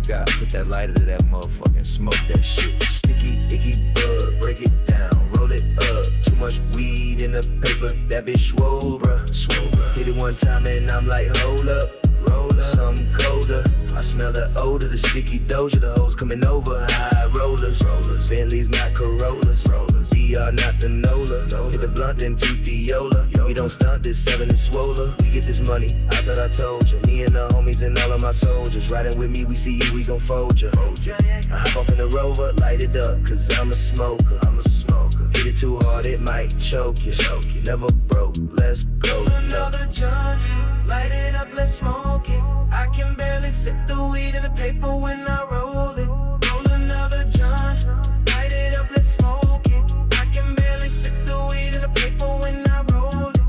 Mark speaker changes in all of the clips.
Speaker 1: got. Put that lighter to that motherfucker and smoke that shit.
Speaker 2: Sticky, icky bud, break it down, roll it up. Too much weed in the paper, that bitch swole, bruh. Hit it one time and I'm like, hold up, roll up. Something colder, I smell the odor, the sticky doja, the hoes coming over. High rollers, Bentleys not Corollas, BR not the Nola. Hit the blunt then toot the Yola. We don't stunt this 7 and swoller. We get this money, I thought I told ya. Me and the homies and all of my soldiers riding with me, we see you, we gon' fold ya. I hop off in the Rover, light it up, cause I'm a smoker. Hit it too hard, it might choke you. Never broke, let's go.
Speaker 3: Roll another joint, light it up, let's smoke it. I can barely fit the weed in the paper when I roll it. Roll another joint, light it up, let's smoke it. I can barely fit the weed in the paper when I roll it.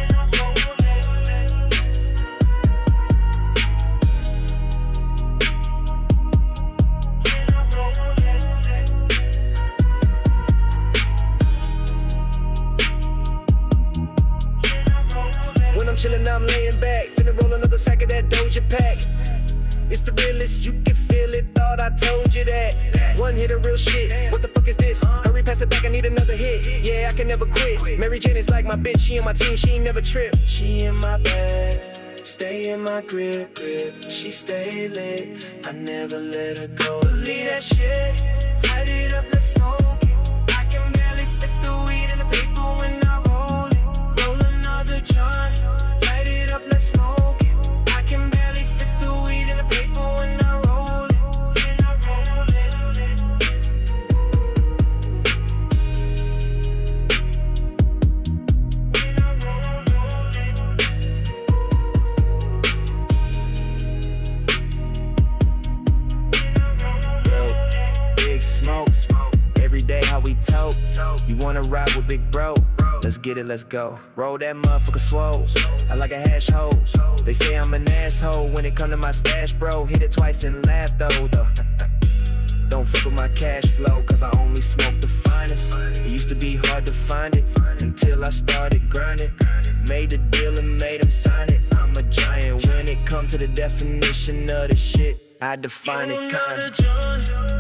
Speaker 2: When I'm chillin', I'm laying back, finna roll another sack of that Doja pack. It's the realest, you can feel it, thought I told you that. One hit of real shit, what the fuck is this? Hurry, pass it back, I need another hit. Yeah, I can never quit. Mary Jane is like my bitch, she on my team, she ain't never trip.
Speaker 3: She in my bag, stay in my grip. She stay lit, I never let her go. Believe that shit, light it up, let's smoke it. I can barely fit the weed in the paper when I roll it. Roll another joint, light it up, let's smoke it. I can barely fit the weed in the paper when I roll it.
Speaker 2: Big smoke, every day how we talk. You wanna ride with big bro? Let's get it, let's go. Roll that motherfucker swole, I like a hash hoe. They say I'm an asshole when it come to my stash, bro. Hit it twice and laugh though. Don't fuck with my cash flow, cause I only smoke the finest. It used to be hard to find it, until I started grinding. Made the deal and made him sign it. I'm a giant when it come to the definition of the shit. I define it
Speaker 3: Roll another
Speaker 2: kinda.
Speaker 3: joint,